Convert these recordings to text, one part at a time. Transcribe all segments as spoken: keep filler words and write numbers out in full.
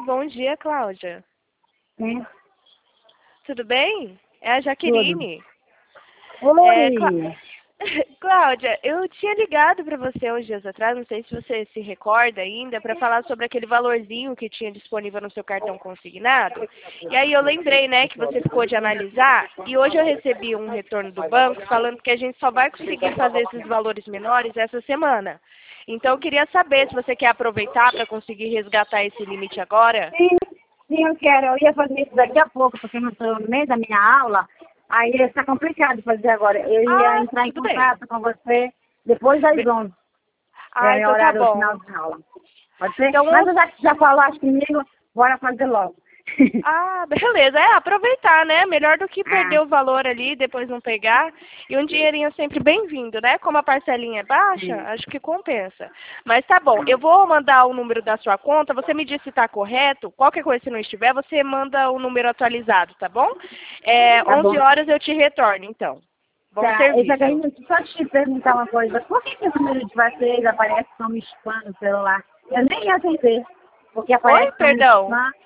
bom dia, Cláudia. Sim. Tudo bem? É a Jaqueline. Oi. É, Clá... Cláudia, eu tinha ligado para você uns dias atrás, não sei se você se recorda ainda, para falar sobre aquele valorzinho que tinha disponível no seu cartão consignado. E aí eu lembrei, né, que você ficou de analisar, e hoje eu recebi um retorno do banco falando que a gente só vai conseguir fazer esses valores menores essa semana. Então eu queria saber se você quer aproveitar para conseguir resgatar esse limite agora. Sim, sim, eu quero. Eu ia fazer isso daqui a pouco, porque eu não estou no meio da minha aula. Aí está complicado fazer agora. Eu ia Ah, entrar em tudo bem. contato com você depois das onze. Ah, É meu então tá horário do bom. final de aula. Pode ser? Então, Mas já que já falaste comigo, bora fazer logo. ah, beleza. É, aproveitar, né? Melhor do que Ah, perder o valor ali e depois não pegar. E um dinheirinho sempre bem-vindo, né? Como a parcelinha é baixa, sim. acho que compensa. Mas tá bom, eu vou mandar o número da sua conta. Você me diz se tá correto. Qualquer coisa se não estiver, você manda o número atualizado, tá bom? É, Tá bom. onze horas eu te retorno, então. Bom Tá, eu já serviço. queria só te perguntar uma coisa. Por que, que o número de vocês aparece como spam no celular? Eu nem ia atender, porque Oi, aparece como perdão. spam.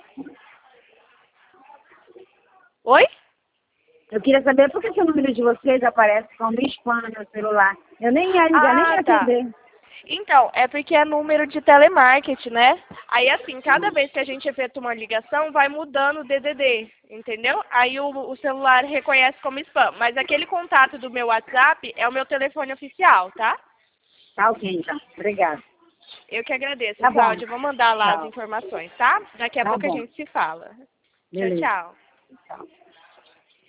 Oi? Eu queria saber por que, que o número de vocês aparece como spam no meu celular. Eu nem ia ligar, nem Ah, ia tá. atender. Então, é porque é número de telemarketing, né? Aí, assim, cada vez que a gente efetua uma ligação, vai mudando o D D D, entendeu? Aí o, o celular reconhece como spam. Mas aquele contato do meu WhatsApp é o meu telefone oficial, tá? Tá ok, então. Obrigada. Eu que agradeço, Tá bom. Cláudia. Vou mandar lá as Tchau. informações, tá? Daqui a Tá pouco a bom. gente se fala. Tchau, Beleza. tchau. Tchau.